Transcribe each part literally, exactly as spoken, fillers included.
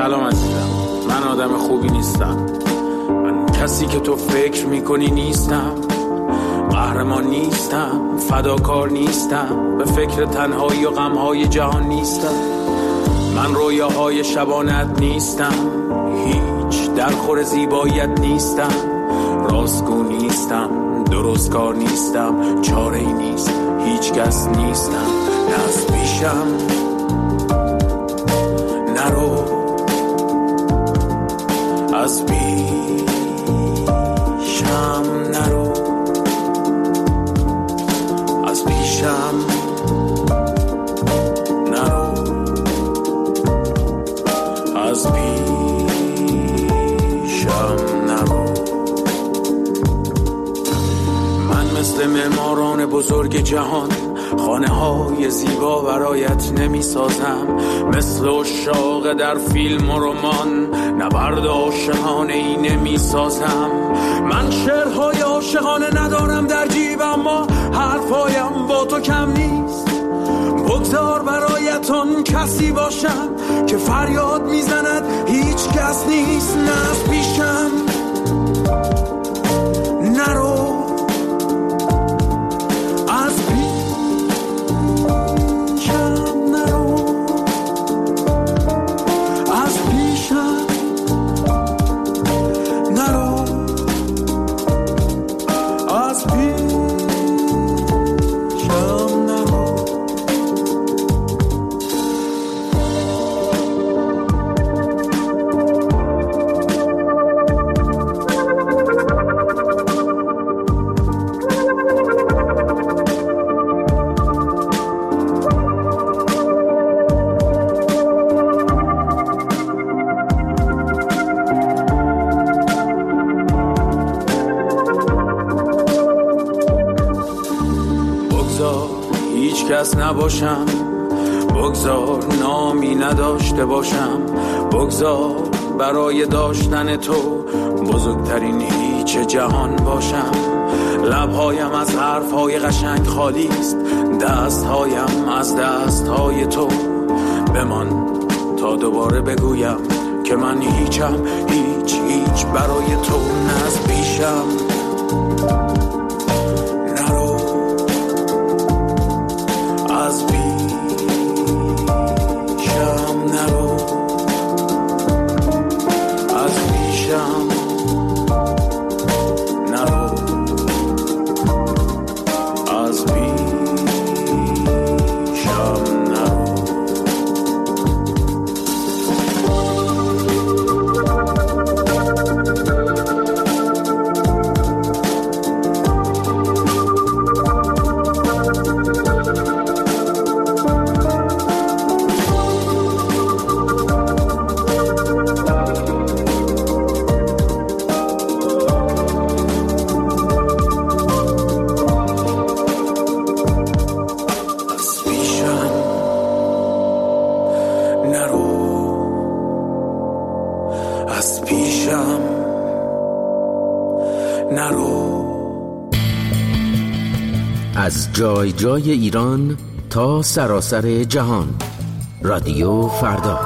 سلام عزیزم، من آدم خوبی نیستم. من کسی که تو فکر میکنی نیستم. قهرمان نیستم، فداکار نیستم، به فکر تنهایی و غمهای جهان نیستم. من رویاهای شبانت نیستم، هیچ درخور زیباییت نیستم. راستگو نیستم، درستکار نیستم، چاره ای نیست، هیچ کس نیستم. نه از پیشم نرو، از پیشم نرو، از پیشم نرو، از پیشم نرو. من مثل معماران بزرگ جهان خانه های زیبا برایت نمی سازم، مثل عشاق در فیلم و رمان نبرد عاشقانه ای نمی سازم. من شعرهای عاشقانه ندارم در جیب، اما حرفایم با تو کم نیست. بگذار برایتون کسی باشم که فریاد میزند هیچ کس نیست. نه از پیشم نرو، نباشم، بگذار نامی نداشته باشم، بگذار برای داشتن تو بزرگترین هیچ جهان باشم. لبهایم از حرفهای قشنگ خالی است، دستهایم از دستهای تو. بمان تا دوباره بگویم که من هیچم، هیچ هیچ برای تو. نه از پیشم نرو، از پیشم نرو، از پیشم نرو، از پیشم نرو. از جای جای ایران تا سراسر جهان، رادیو فردا.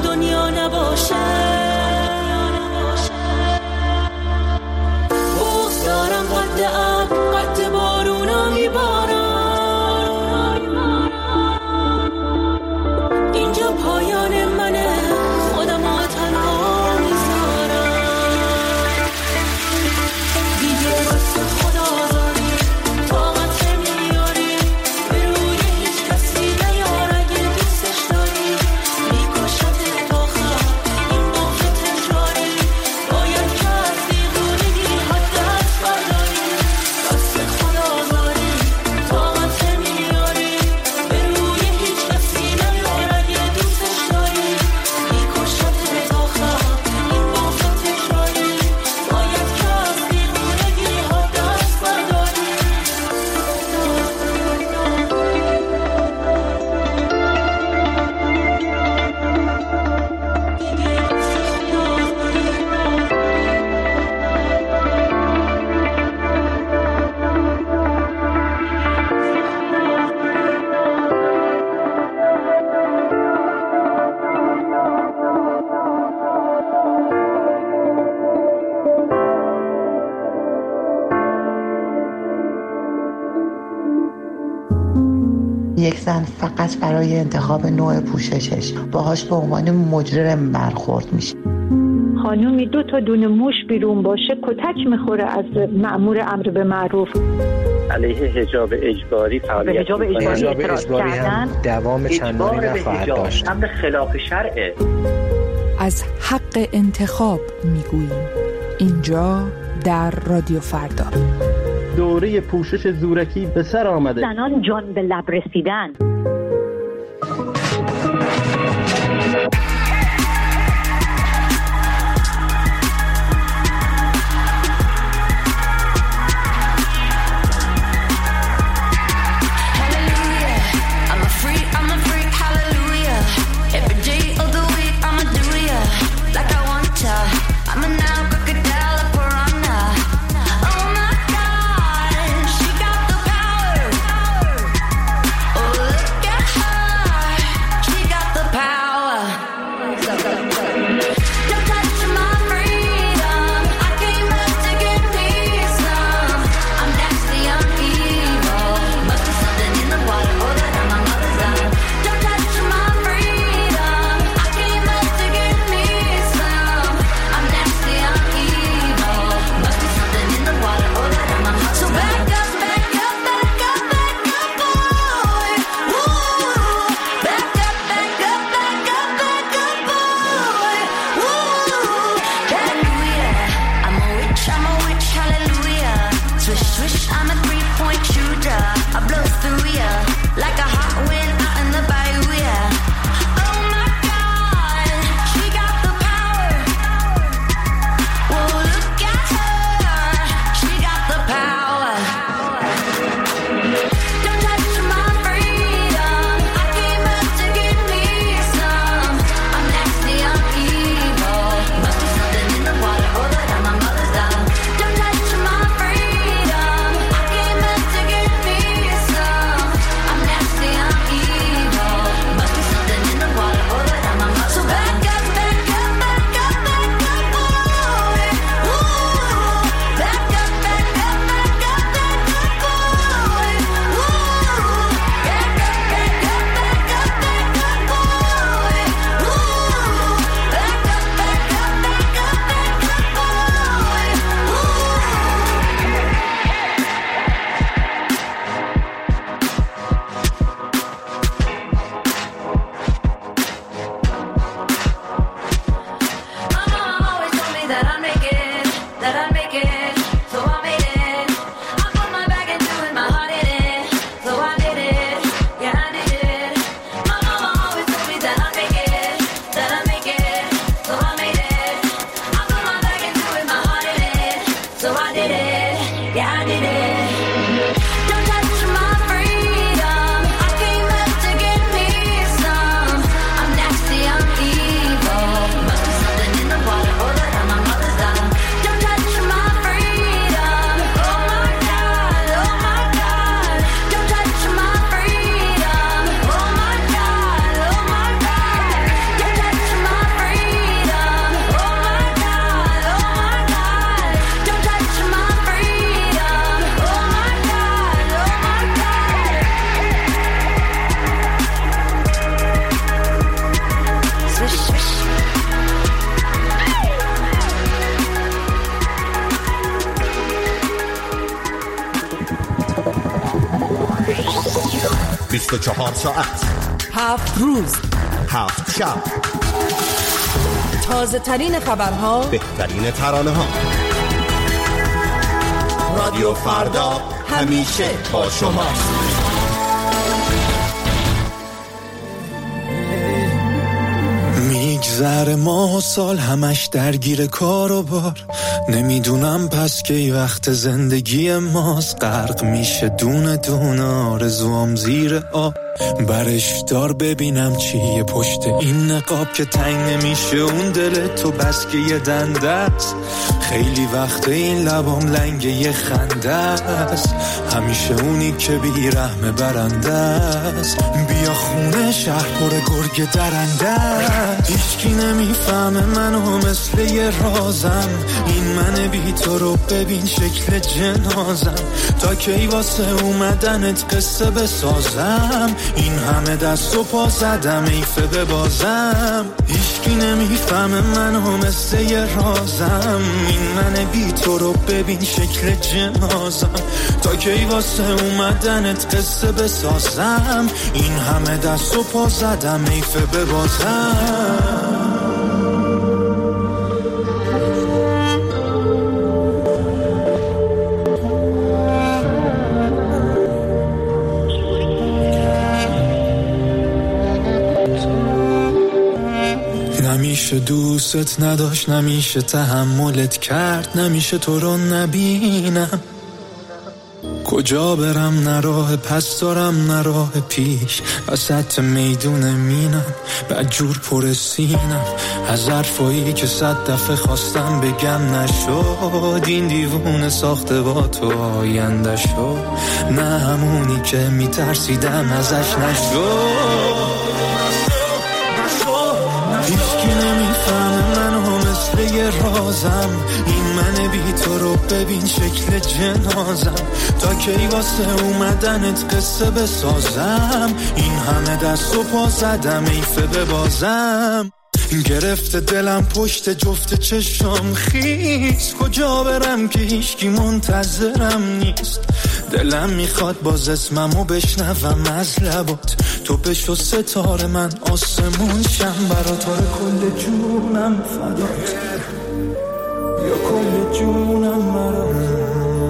دنیا نباشه. بغض دارم قد اب قد بارونا میبارم، اینجا پایان منه، خودم ها تنها میذارم. دیگه بس خدا آزاری طاقت نمیاری، به روی هیچ کسی نیار اگه دوستش داری. میکشت تا خط این باف تکراری، باید که از دیوونگی حد از برداری. بس خدا آزاری طاقت نمیاری، به روی هیچ کسی نیار اگه دوستش داری. میکشت تا خط این باف تکراری، باید که از دیوونگی حد از برداری. یک زن فقط برای انتخاب نوع پوششش باهاش به عنوان مجرم برخورد میشه. خانومی دو تا دونه موش بیرون باشه کتک میخوره از مأمور امر به معروف. علیه حجاب اجباری فعالیت حجاب اجباری, حجاب اجباری هم دوام چندانی نخواهد داشت. امر خلاف شرعه. از حق انتخاب میگوییم اینجا در رادیو فردا. دوره پوشش زورکی به سر آمده. زنان جان به لب رسیدن. Oh, بیست و چهار ساعت، هفت روز، هفت شب، تازه ترین خبرها، بهترین ترانه ها. رادیو فردا همیشه با شماست. میگذره ماه و سال همش درگیر کار و بار، نمیدونم پس که ای وقت زندگی ماست. غرق میشه دونه دونه آرزوام زیر آب، برش دار ببینم چیه پشت این نقاب که تنگ نمیشه اون دل تو بس که یه دنده است. خیلی وقت این لبام لنگ یه خنده است، همیشه اونی که بیرحم برنده است. بیا خونه شهر پر گرگ درنده است، هیچکی نمیفهمه منو مثل یه رازم. این من بی تو رو ببین شکل جنازم، تا کی واسه اومدنت قصه بسازم. این همه دست و پا زدم ایفه ببازم، هیچکی نمیفهمه منو مثل یه رازم. این من بی تو رو ببین شکل جنازم، تا کی واسه اومدنت قصه بسازم. این همه دست و پا زدم ایفه ببازم. نمیشه دوست نداشت، نمیشه تحملت کرد، نمیشه تو رو نبینم. کجا برم نه راه پس دارم نه راه پیش، وسط میدون مینم بدجور پر سینم. از حرفایی که صد دفعه خواستم بگم نشد، این دیوونه ساخته با تو آینده شد. نه همونی که میترسیدم ازش نشد. هیچکی نمیفهمه منو مثل یه رازم، این من بی تو رو ببین شکل جنازم. تا کی واسه اومدنت قصه بسازم، این همه دست و پا زدم ایفه ببازم. گرفته دلم پشت جفت چشم خیس، کجا برم که هیچکی منتظرم نیست. دلم میخواد باز اسممو بشنوم از لبات، تو بشو ستاره من آسمون شم برات. آره کل جونم فدات، یا کل جونم برات.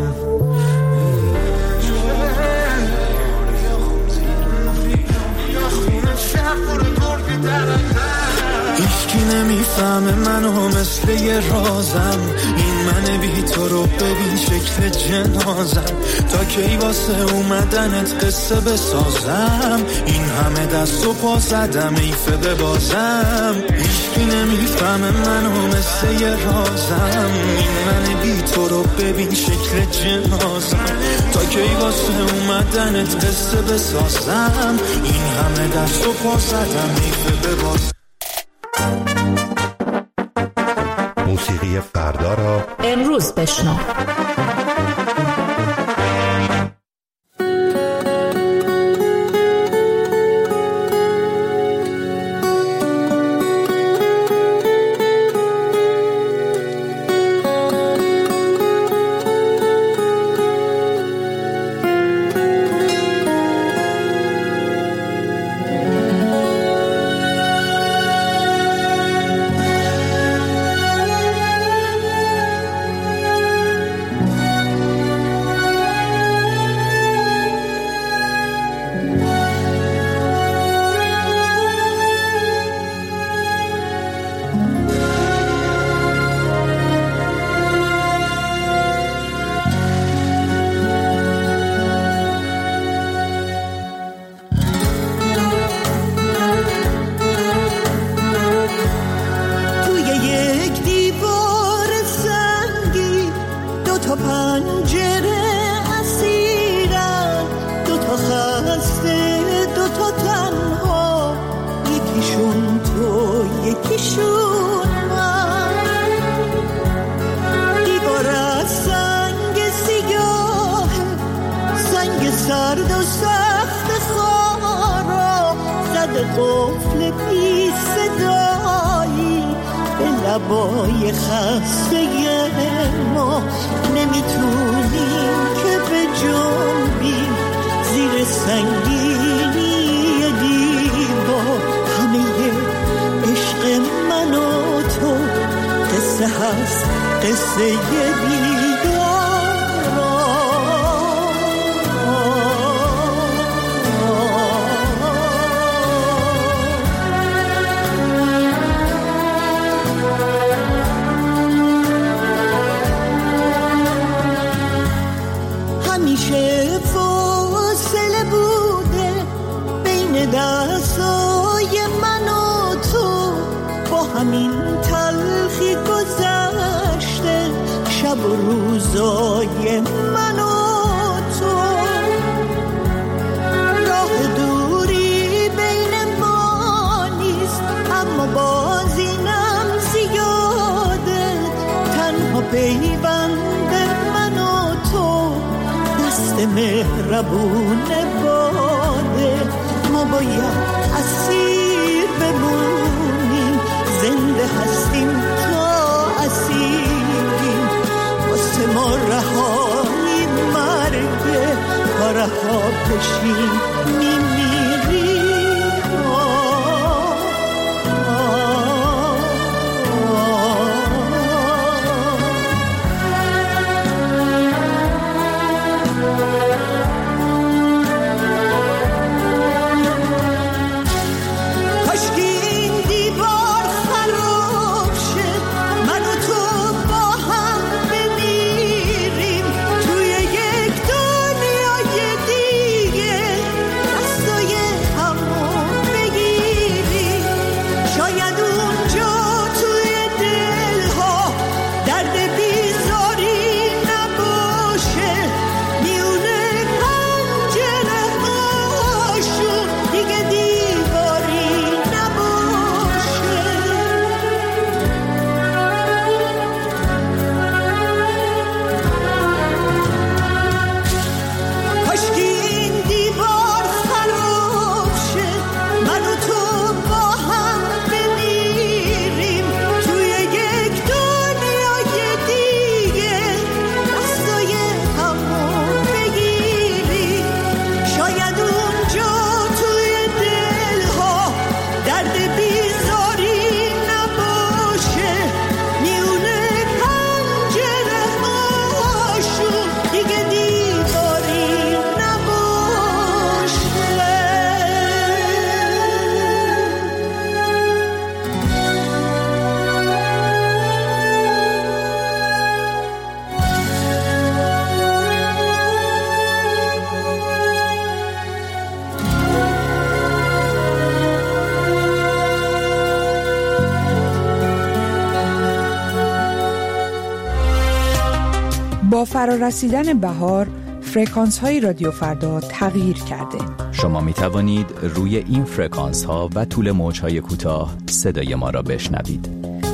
هیچکی نمیفهمه منو مثل یه رازم، این من بی تو رو ببین شکل جنازم. تا کی واسه اومدنت قصه بسازم، این همه دست و پا زدم ایفه ببازم. هیچکی نمیفهمه منو مثل یه رازم، این من بی تو رو ببین شکل جنازم. تا کی واسه اومدنت قصه بسازم، این همه دست و پا زدم ایفه ببازم. موسیقی فردا را امروز بشنو. سرد و سخت خارا زد قفل بی صدایی به لبای خسته ما، نمیتونیم که به جنبیم زیر سنگینی قصه هست، قصه بیدار. همیشه فاصله بوده بین دستای من و تو، با همین تلخی گذشته شب و روزای من و تو. راه دوری بین ما نیست، اما باز اینم زیاده. تنها پیوند من و تو دست مهربون باده. ما باید اسیر بمونیم، زنده هستیم تا اسیریم. واسه ما رهایی مرگه، تا رها بشیم میمیریم. با فرارسیدن بهار، فرکانس های رادیو فردا تغییر کرده. شما می توانید روی این فرکانس ها و طول موج های کوتاه صدای ما را بشنوید.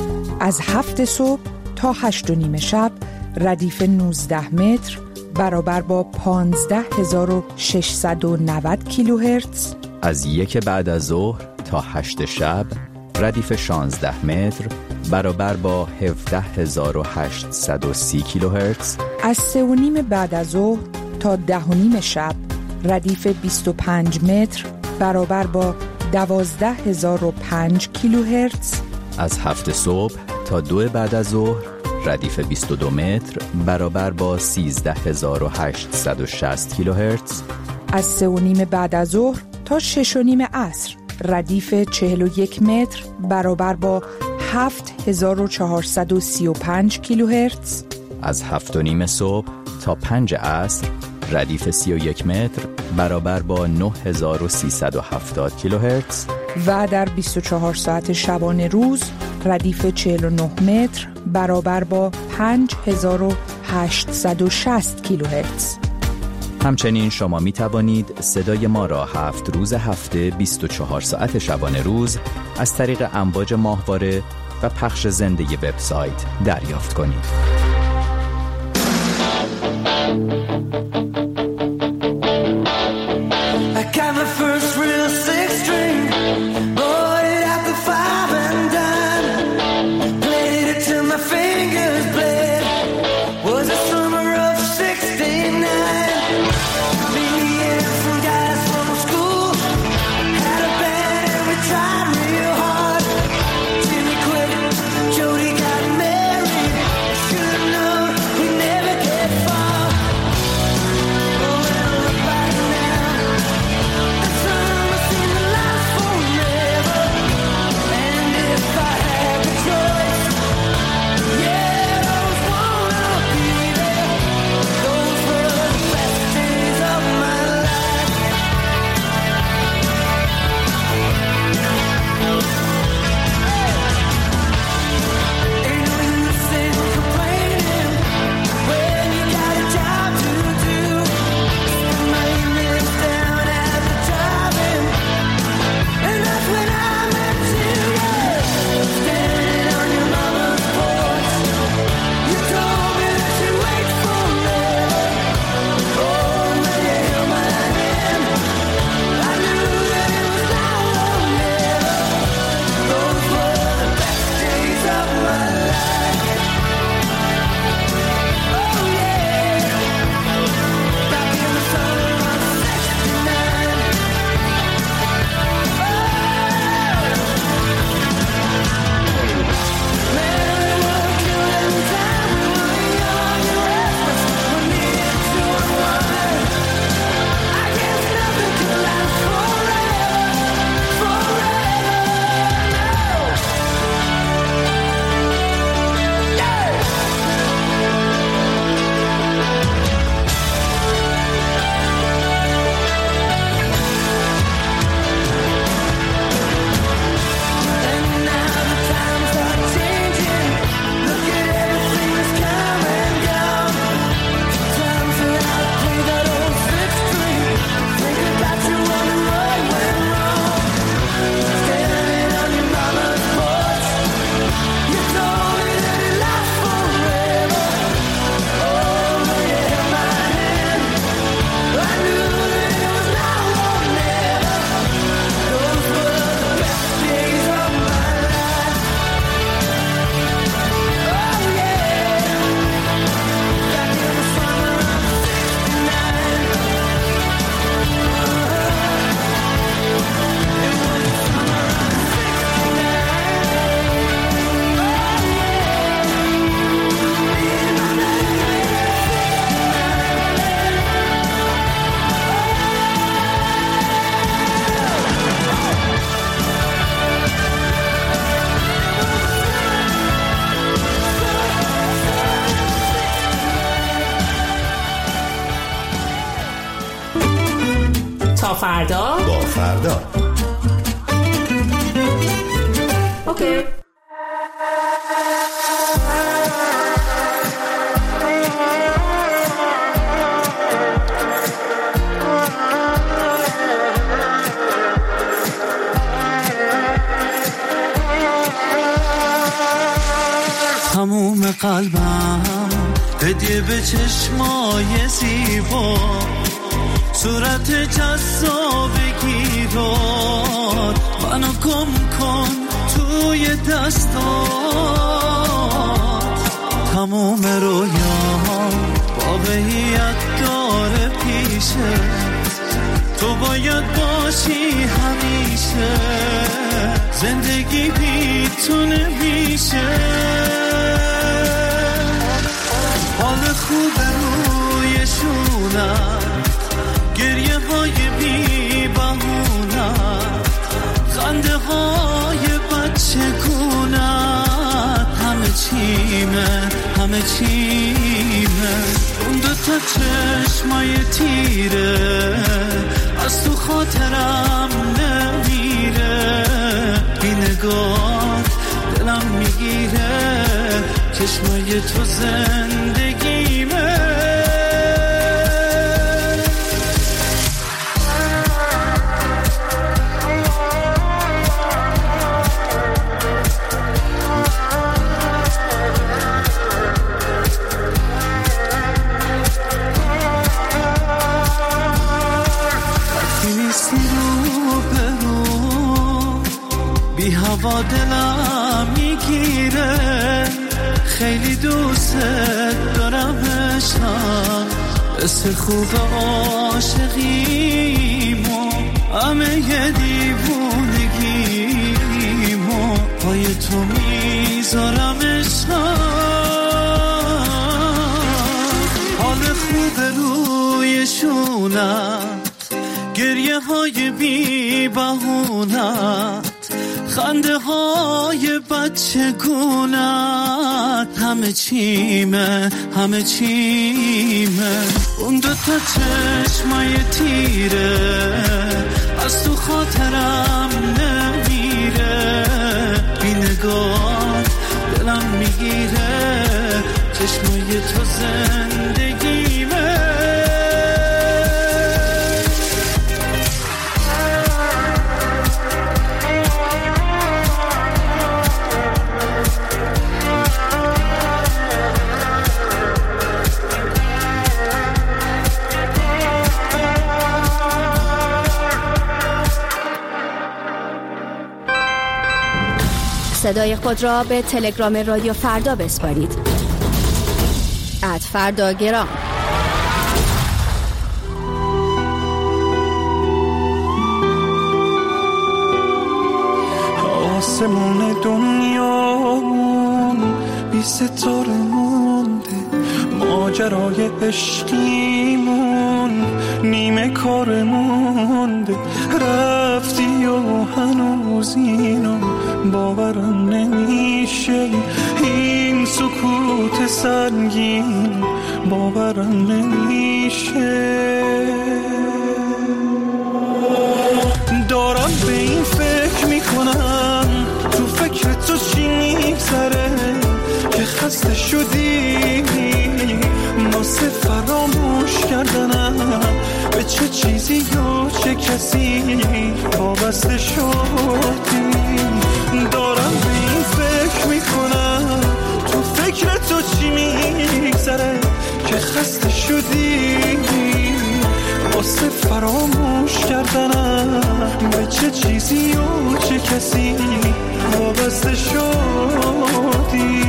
از هفت صبح تا هشت و نیم شب ردیف نوزده متر برابر با پانزده هزار و ششصد و نود کیلوهرتز. از یک بعد از ظهر تا هشت شب ردیف شانزده متر برابر با هفده هزار و هشتصد و سی کیلوهرتز. از سه و نیم بعد از ظهر تا ده و نیم شب ردیف بیست و پنج متر برابر با دوازده هزار و پنج کیلوهرتز. از هفت صبح تا دو بعد از ظهر ردیف بیست و دو متر برابر با سیزده هزار و هشتصد و شصت کیلوهرتز. از سه و نیم بعد از ظهر تا شش و نیم عصر ردیف چهل و یک متر برابر با هفت هزار و چهارصد و سی و پنج کیلوهرتز. از هفت و نیم صبح تا پنج عصر ردیف سی و یک متر برابر با نه هزار و سیصد و هفتاد کیلوهرتز. و در بیست و چهار ساعت شبانه روز ردیف چهل و نه متر برابر با پنج هزار و هشتصد و شصت کیلوهرتز. همچنین شما می توانید صدای ما را هفت روز هفته بیست و چهار ساعت شبانه روز از طریق امواج ماهواره و پخش زنده وبسایت دریافت کنید. Jody got married. فردا با فردا. اوکی. تموم قلبم هدیه به چشمای زیبا، صورت جذابگی رو منو گم کن توی دستات. تموم رویام واقعیت داره پیشه، تو باید باشی همیشه، زندگی بیتونه میشه. حال خوب روی شونت، گریه های بی بهونت، خنده های بچه گونت، همه چیمه همه چیمه. اون دو تا چشمای تیره از تو خاطرم نمیره، بی نگاه دلم میگیره، چشمای تو زندگیمه. بی هوا دلم میگیره، خیلی دوست دارم عشقم، مثل خوب عاشقیمو، همه یه دیوونگیمو پای تو میذارم عشقم. حال خوب روی شونت، گریه های بی بهونت، خنده های بچه گونت، همه چیمه همه چیمه. اون دو تا چشمای تیره از تو خاطرم نمیره، بی نگاه دلم میگیره، چشمای تو زندگیمه. صدای خود را به تلگرام رادیو فردا بسپارید. ات فرداگرام. آسمون دنیامون بی ستاره مونده، ماجرای عشقیمون نیمه کار مونده. رفتی و هنوز اینو باورم نمیشه، این سکوت سنگین باورم نمیشه. دارم به این فکر میکنم، تو فکر تو چی میگذره که خسته شدی واسه فراموش کردنم، به چه چیزی یا چه کسی وابسته شدی. دارم به این فکر میکنم، تو فکر تو چی میگذره که خسته شدی واسه فراموش کردنم، به چه چیزی و چه کسی وابسته شدی.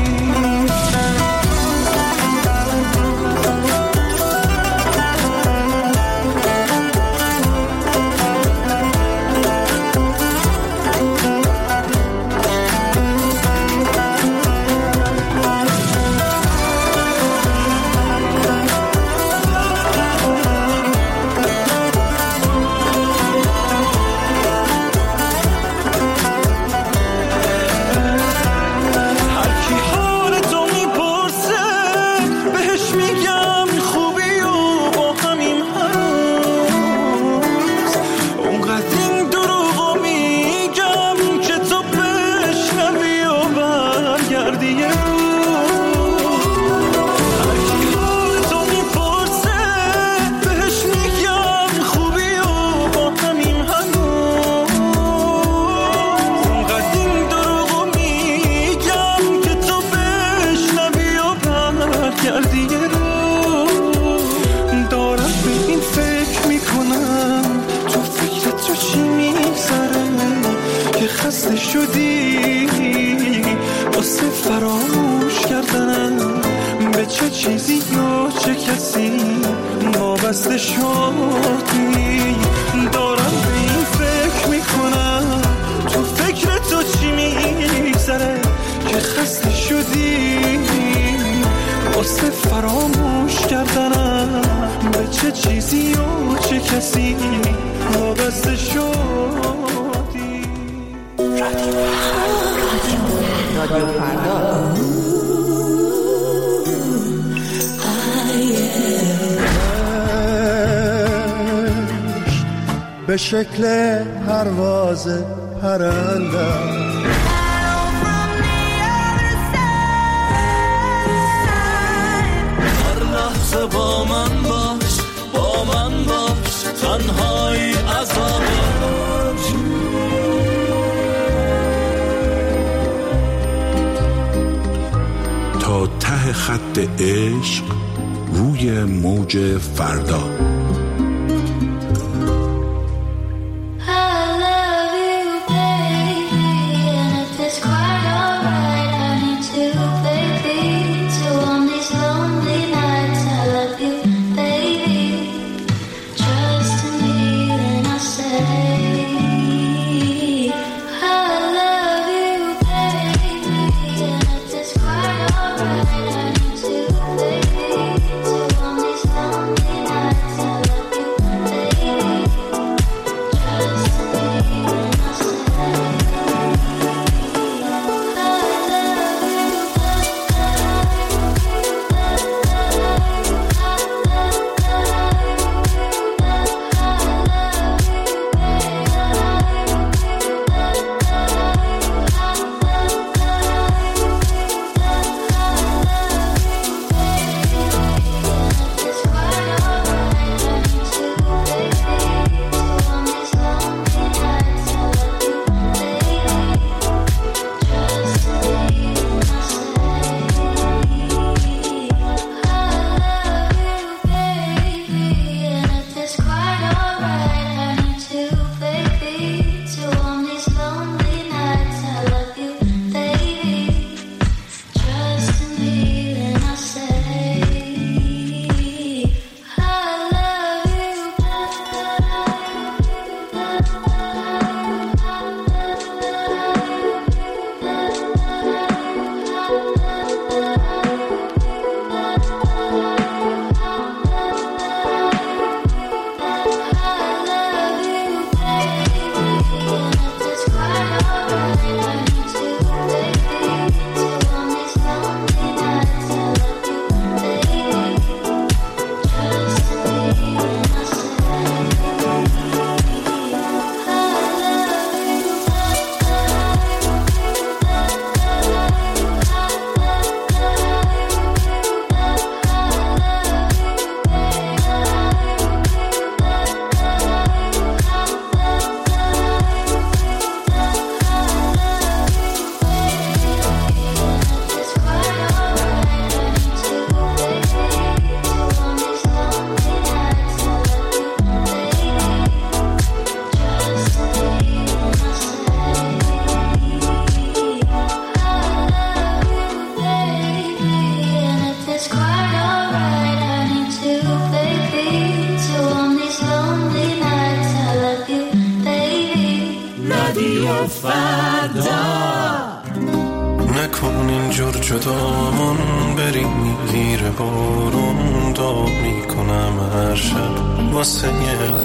فراموش کردنم به چه چیزی یا چه کسی وابسته شدی. دارم به این فکر میکنم تو فکر تو چی میگذره که خسته شدی واسه فراموش کردنم به چه چیزی یا چه کسی وابسته شدی. رادیو فردا به شکل پرواز پرندم هر لحظه با من باش، با من باش، تنهایی عذابه. تا ته خط عشق روی موج فردا. نکن اینجور جدامون بری میگیره بارون دعا میکنم هر شب واسه هر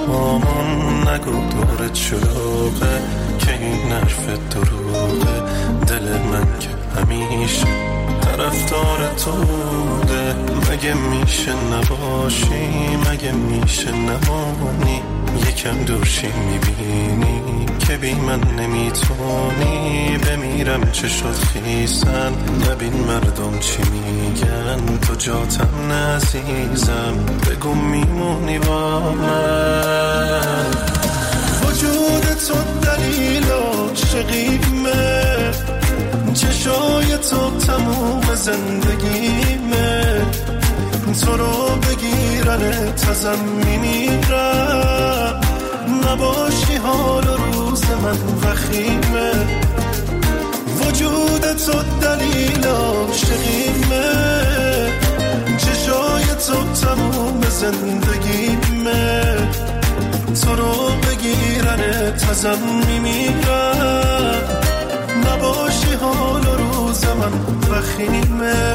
دوتامون. نگو دورت شلوغه که این حرف دروغه، دل من که همیشه طرفدار تو بوده. مگه میشه نباشی، مگه میشه نمانی، یکم دورشی میبینی که بی من نمیتونی. بمیرم چه شد خیسن، نبین مردم چی میگن، تو جاتم نعزیزم، بگو میمونی با من. وجود تو دلیل عاشقیمه، چشای تو تموم زندگیمه، تو رو بگیرن تازم میمیرم. نباشی حال و روز من وخیمه، وجود تو دلیل عاشقیمه، چشای تو تموم زندگیمه، تو رو بگیرن تازم میمیرم، نباشی حال و روز من وخیمه.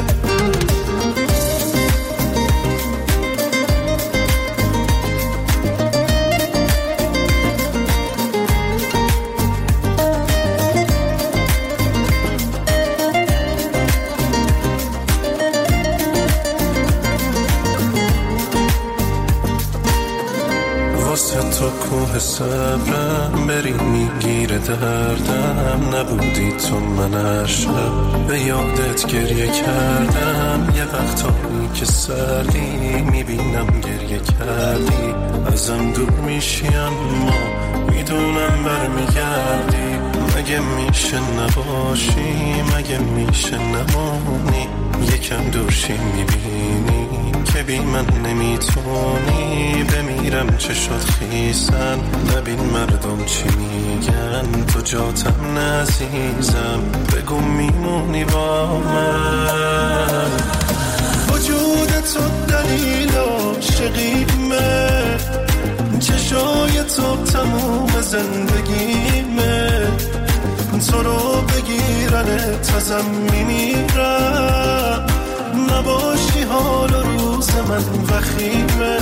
تو کوه صبرم بری میگیره دردم، نبودی تو من هر شب به یادت گریه کردم، یه وقتایی که سردی میبینم گریه کردی، ازم دور میشی اما میدونم برمیگردی، مگه میشه نباشی، مگه میشه نمانی، یکم دورشی میبینی که بی من نمیتونی، بمیرم چه شد خیسن، نبین مردم چی میگن، تو جاتم نعزیزم، بگو میمونی با من. وجود تو دلیل عاشقیمه، چشای تو تموم زندگیمه، تو رو بگیرن تازم میمیرم، نباشی حال و روز من وخیمه.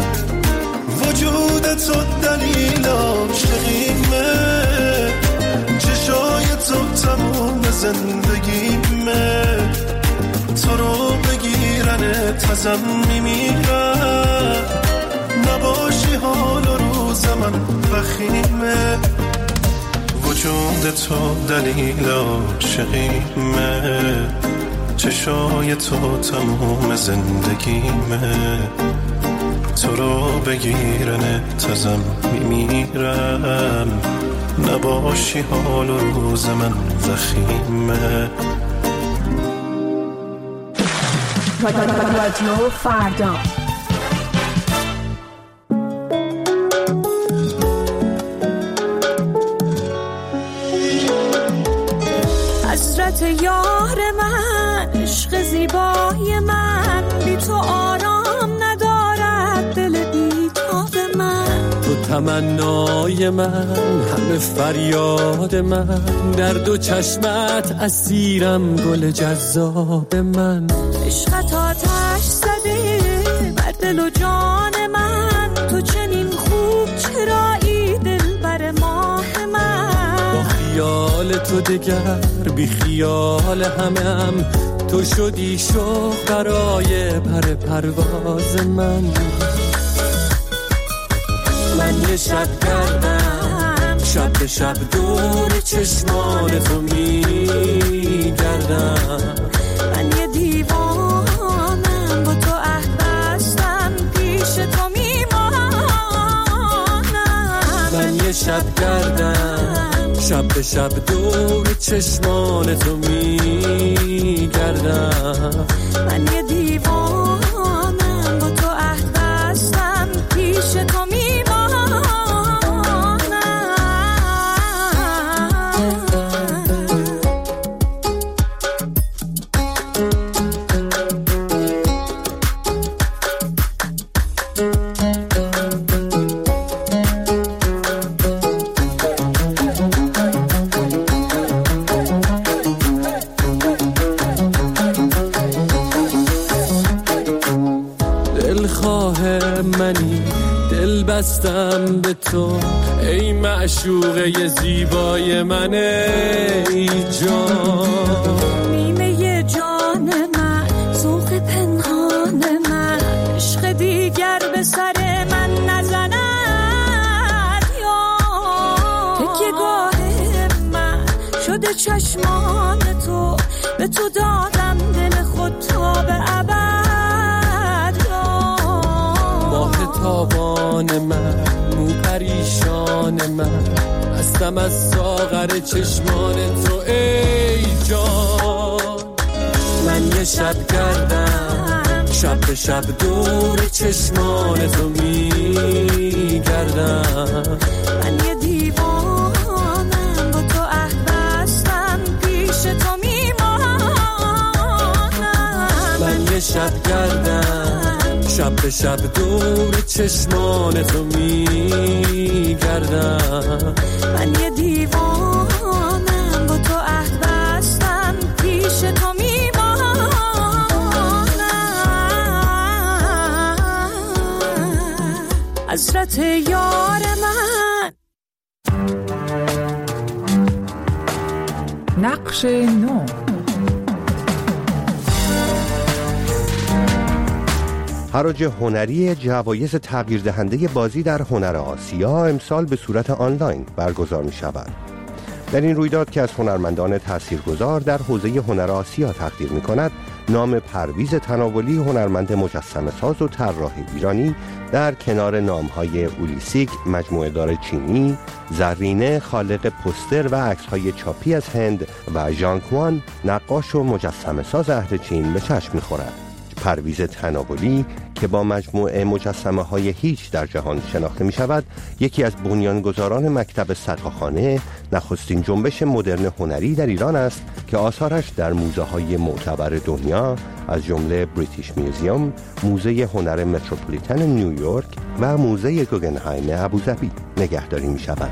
وجود تو دلیل عاشقیمه، چشای تو تموم زندگیمه، تو رو بگیرن تازم میمیرم، نباشی حال و روز من وخیمه. وجود تو دلیل عاشقیمه، چشای تو تموم زندگیمه، تو رو بگیرن تازم میمیرم، نباشی حال و روز من وخیمه. رادیو فردا. حسرت یار من، عشق زیبای من، بی تو آرام ندارد دل بیتاب من، تو تمنای من، همه فریاد من، در دو چشمت اسیرم گل جذاب من، عشقت آتش زده بر دل و جان من، تو چنین خوب چرایی دل بر ماه من، با خیال تو دگر بی خیال همم، تو شدی شوق برای پر پرواز من، من یه شب گردم شب به شب دور چشمان تو میگردم، من یه دیوانم با تو عهد بستم پیش تو میمانم، من یه شب گردم شب به شب دور چشمان تو میگردم، من یه دیوانم با تو عهد بستم پیش تو میمانم. بستم به تو ای معشوقه زیبای من، ای جان نیمه جان من، ذوق پنهان من، عشق دیگر به سر من نزند یا تکیه گاه من شده چشمان تو، به تو دادم دل خود تا به ابد یا ماه تابان من، مو پریشان من، هستم از ساغر چشمان تو ای جان، من یه شب گردم شب به شب دور چشمان تو میگردم، من یه دیوانم با تو عهد بستم پیش به شب گردم، شب به شب دور چشمان تو میگردم. من یه دیوانم با تو عهد بستم، پیش تو میمانم. حضرت یار من. نقش نو. حراج هنری جوایز تغییر دهنده بازی در هنر آسیا امسال به صورت آنلاین برگزار می شود. در این رویداد که از هنرمندان تاثیرگذار در حوزه هنر آسیا تقدیر می کند، نام پرویز تناولی، هنرمند مجسمه ساز و طراح ایرانی، در کنار نام‌های اولیسیک، مجموعه دار چینی، زرینه، خالق پوستر و عکس‌های چاپی از هند و ژان کوان، نقاش و مجسمه ساز اهل چین به چشم می‌خورد. پرویز تناولی که با مجموعه مجسمه های هیچ در جهان شناخته می شود، یکی از بنیانگذاران مکتب صدقه‌خانه، نخستین جنبش مدرن هنری در ایران است که آثارش در موزه های معتبر دنیا از جمله بریتیش میوزیوم، موزه هنر متروپولیتن نیویورک و موزه گوگنهایم ابوظبی نگهداری می شود.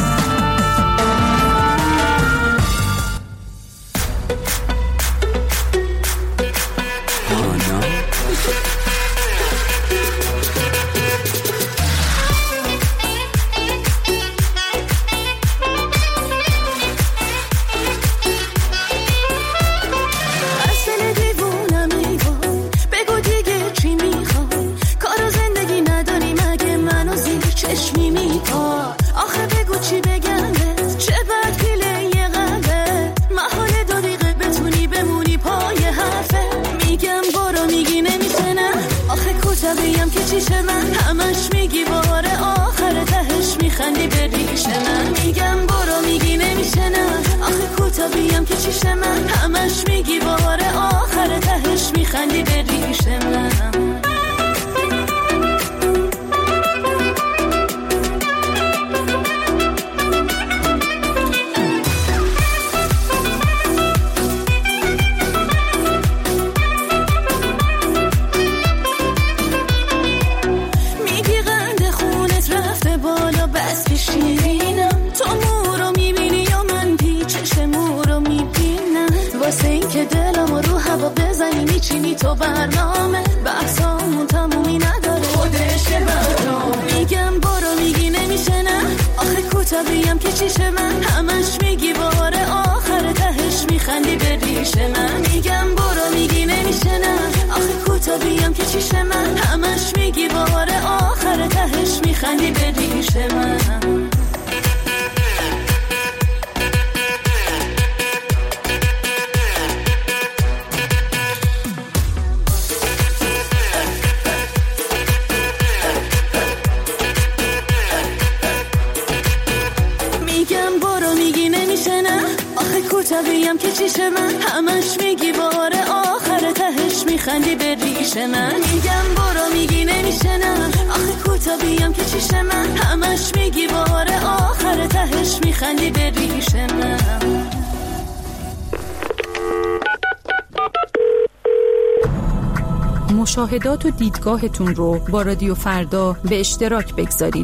مشاهدات و دیدگاهتون رو با رادیو فردا به اشتراک بگذارید.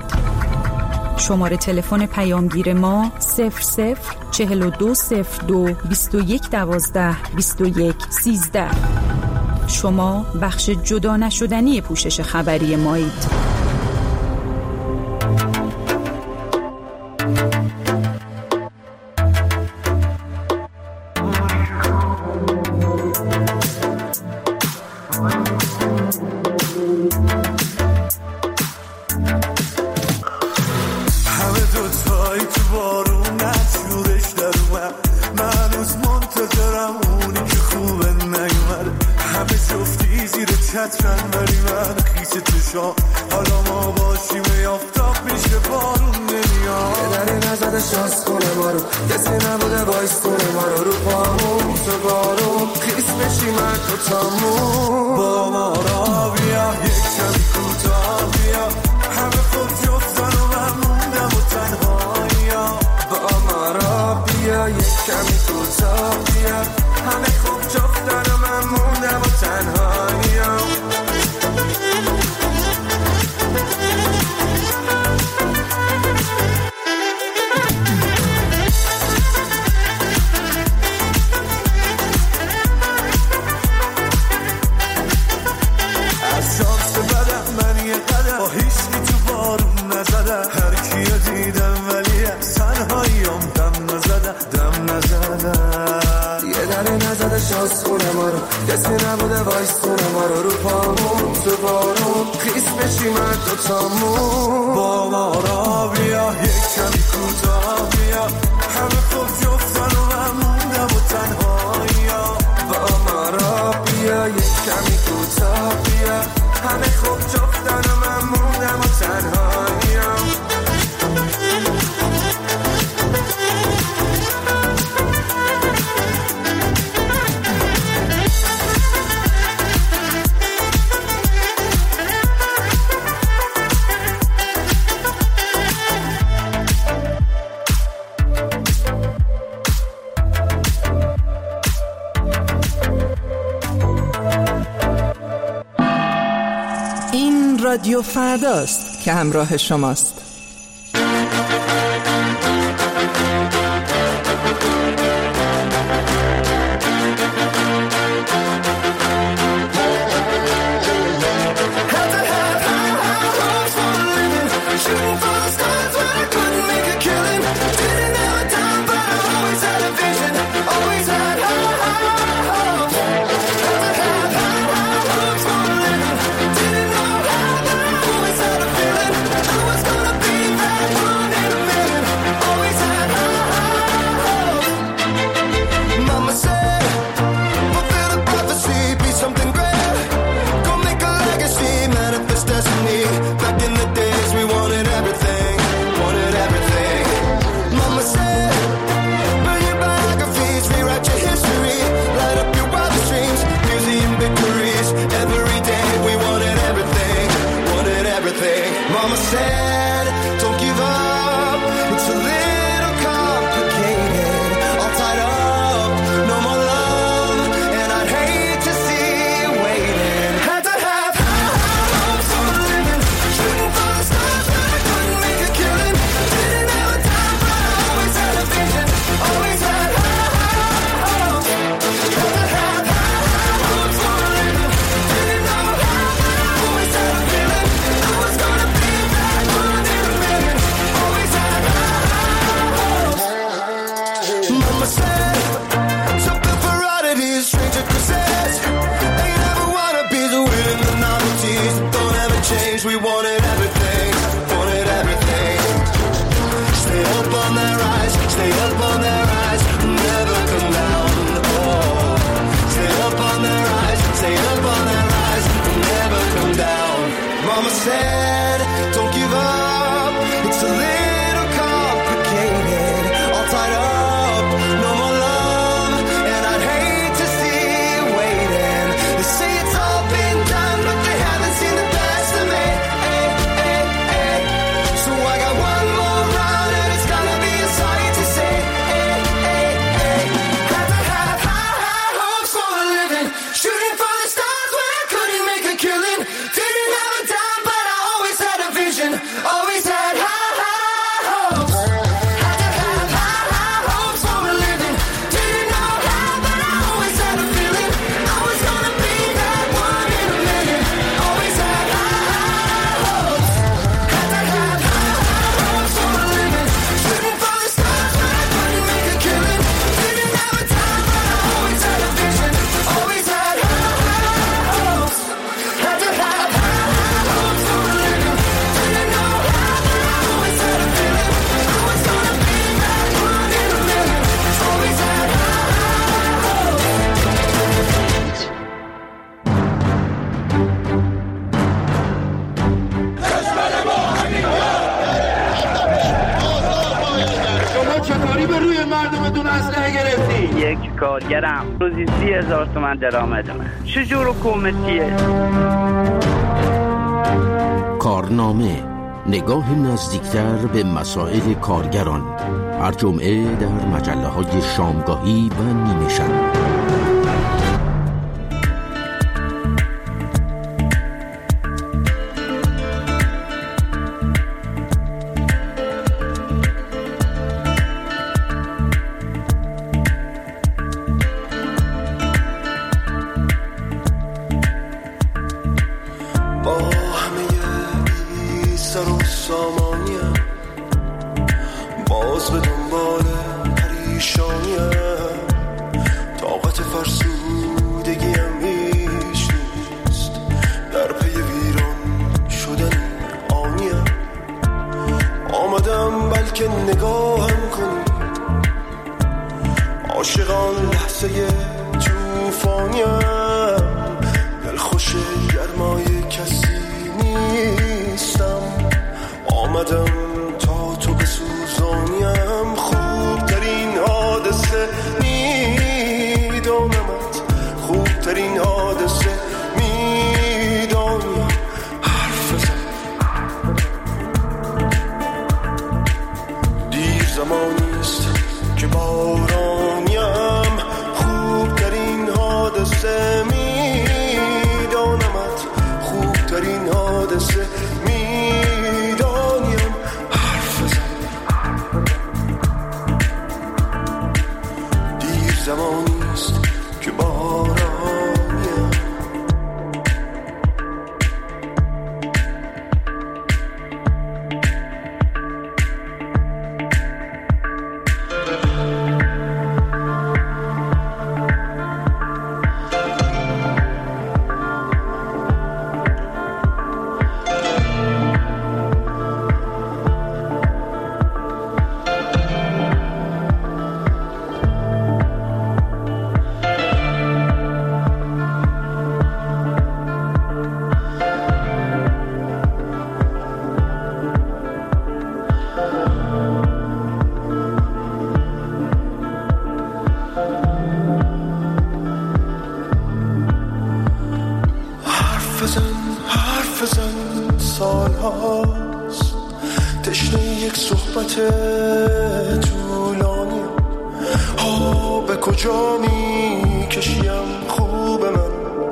شماره تلفن پیامگیر ما صفر صفر چهل و دو صفر دو بیست و یک دوازده بیست و یک سیزده. شما بخش جدا نشدنی پوشش خبری مایید. همه خوب جفتن و من موندم و تنهایی. نزدش از خونه ما رو، کسی نبوده وایستونه ما رو، رو پامون تو بارون خیس بشیم هر دوتامون. با ما را بیا یک کمی کوتاه بیا، همه خوب جفتن و من موندم و تنهایی ها. با ما را بیا یک کمی کوتاه بیا، همه خوب جفتن و من موندم و تنهایی ها. رادیو فرداست که همراه شماست. کارگرم روزی سی هزار تومن درآمدمه. چجور حکومتیه؟ کارنامه، نگاه نزدیکتر به مسائل کارگران، هر جمعه در مجله های شامگاهی و نیمه شب. باز به دنبال پریشانیم، طاقت فرس قصه توفانیم، دلخوش گرمای کسی نیستم، آمدم تا تو بسوزانیم، خوبترین حادثه میدانمت، خوبترین حادثه میدانیم، حرف بزن دیر زمانیست که بارانیم، خوبترین حادثه میدانمت، خوبترین حادثه میدانیم، حرف بزن دیر زمانیست که بارانیم. حرف بزن سال هاست تشنه یک صحبت طولانی، ها به کجا می کشیم خوب من،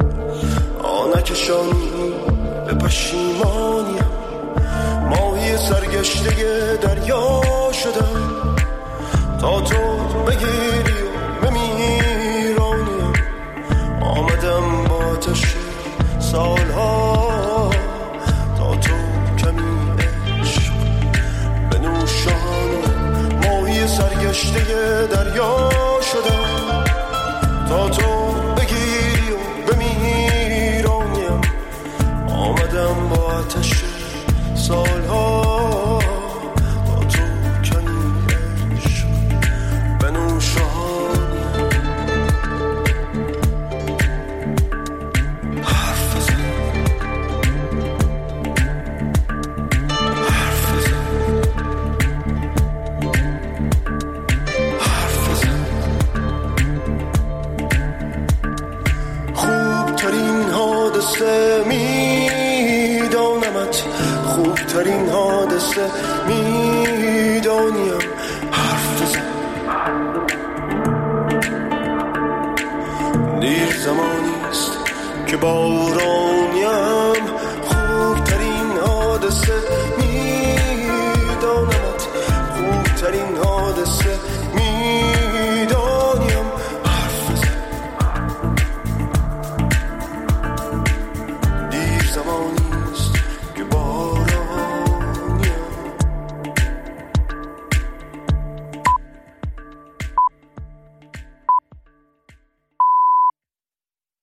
آنکشانی به پشیمانیم، ماهی سرگشته دریا شدم تا تو بگیری و بمیرانیم، آمدم با آتش سالها تا تو کمی عشق بنوشانم، ماهی سرگشته دریا شدم تا تو بگیری و بمیرانیم، آمدم با آتش سالها تا تو کمی عشق بنوشانم. میدانمت، خوبترین حادثه میدانیم، حرف بزن دیر زمانیست که باران